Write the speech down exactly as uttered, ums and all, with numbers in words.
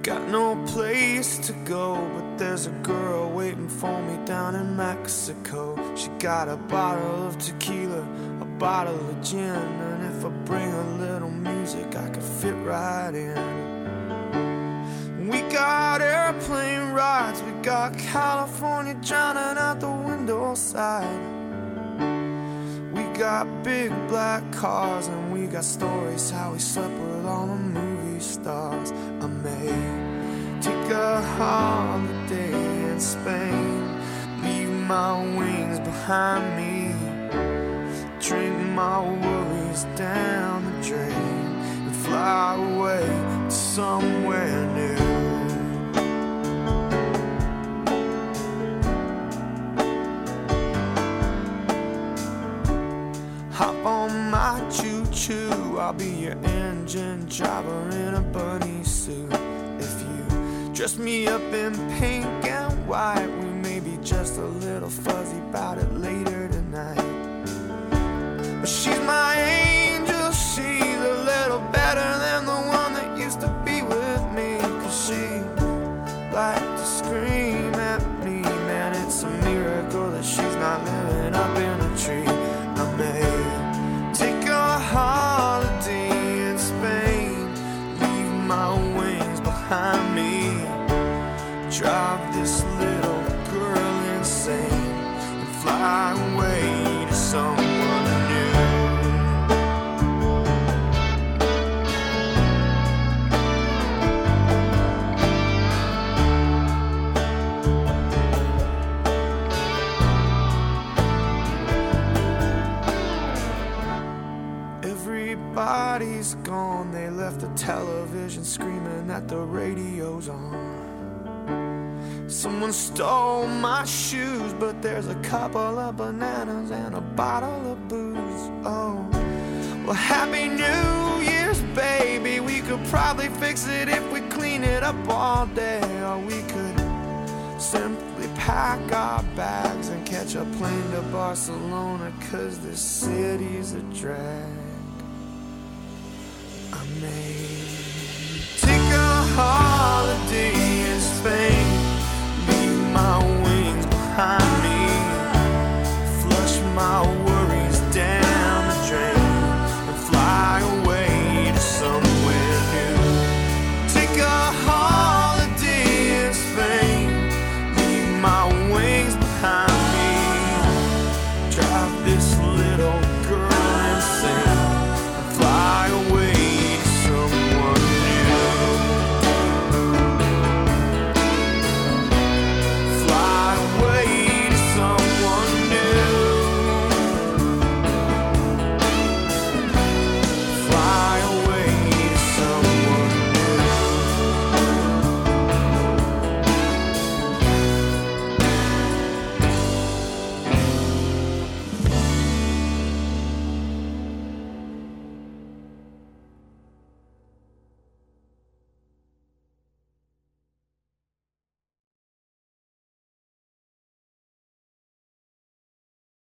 Got no place to go, but there's a girl waiting for me down in Mexico. She got a bottle of tequila, a bottle of gin, and if I bring a little music, I could fit right in. We got airplane rides, we got California drowning out the window side. We got big black cars, and we got stories how we slept with all the movie stars. I may take a holiday in Spain, leave my wings behind me, drink my worries down the drain, and fly away to somewhere new. Hop on my choo-choo, I'll be your engine driver in a bunny suit. If you dress me up in pink and white, we may be just a little fuzzy about it later tonight. But she's my angel, she's a little better than the one that used to be with me. Cause she liked to scream at me, man, it's a miracle that she's not living up in a tree. I may take a holiday in Spain, leave my wings behind me, drive this little girl insane, and fly away to someone new. Everybody's gone, they left the television screaming that the radio's on. Someone stole my shoes, but there's a couple of bananas and a bottle of booze. Oh, well, happy New Year's, baby. We could probably fix it if we clean it up all day. Or we could simply pack our bags and catch a plane to Barcelona, cause this city's a drag. I made